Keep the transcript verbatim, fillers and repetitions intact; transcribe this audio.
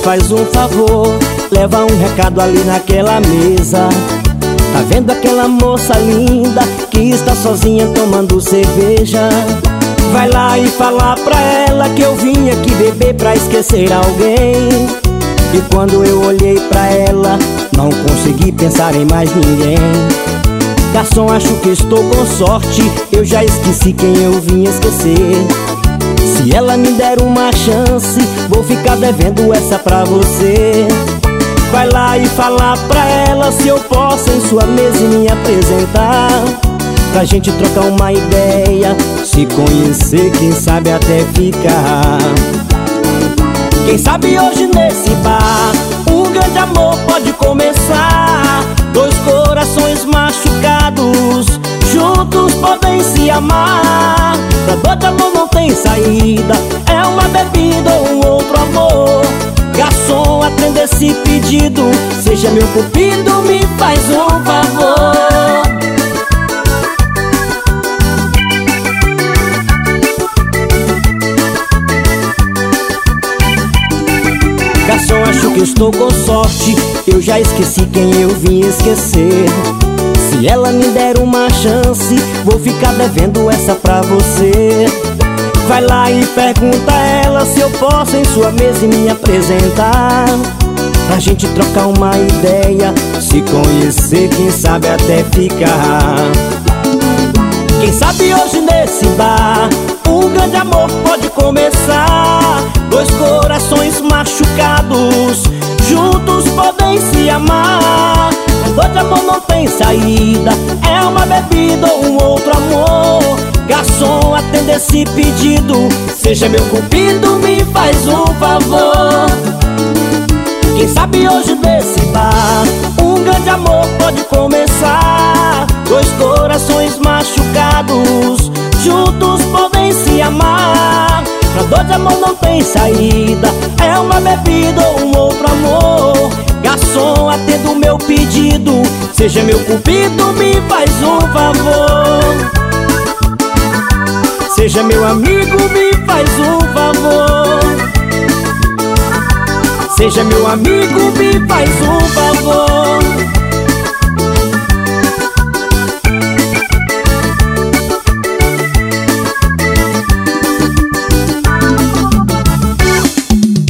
faz um favor, leva um recado ali naquela mesa. Tá vendo aquela moça linda que está sozinha tomando cerveja? Vai lá e fala pra ela que eu vim aqui beber pra esquecer alguém. E quando eu olhei pra ela, não consegui pensar em mais ninguém. Garçom, acho que estou com sorte, eu já esqueci quem eu vim esquecer. Se ela me der uma chance, vou ficar devendo essa pra você. Vai lá e fala pra ela se eu posso em sua mesa e me apresentar, pra gente trocar uma ideia, se conhecer, quem sabe até ficar. Quem sabe hoje nesse bar um grande amor pode começar. Dois corações machucados juntos podem se amar. Pra dor de amor não tem saída, é uma bebida ou um outro amor. Garçom, atenda esse pedido, seja meu cupido, me faz um favor. Garçom, acho que estou com sorte, eu já esqueci quem eu vim esquecer. Se ela me der uma chance, vou ficar devendo essa pra você. Vai lá e pergunta a ela se eu posso em sua mesa e me apresentar, pra gente trocar uma ideia, se conhecer, quem sabe até ficar. Quem sabe hoje nesse bar um grande amor pode começar. Dois corações machucados juntos podem se amar. A dor de amor não tem saída, é uma bebida ou um outro amor. Garçom, atenda esse pedido, seja meu cupido, me faz um favor. Quem sabe hoje nesse bar um grande amor pode começar. Dois corações machucados juntos podem se amar. Pra dor de amor não tem saída, é uma bebida ou um outro amor. Garçom, atenda o meu pedido, seja meu cupido, me faz um favor. Seja meu amigo, me faz um favor. Seja meu amigo, me faz um favor.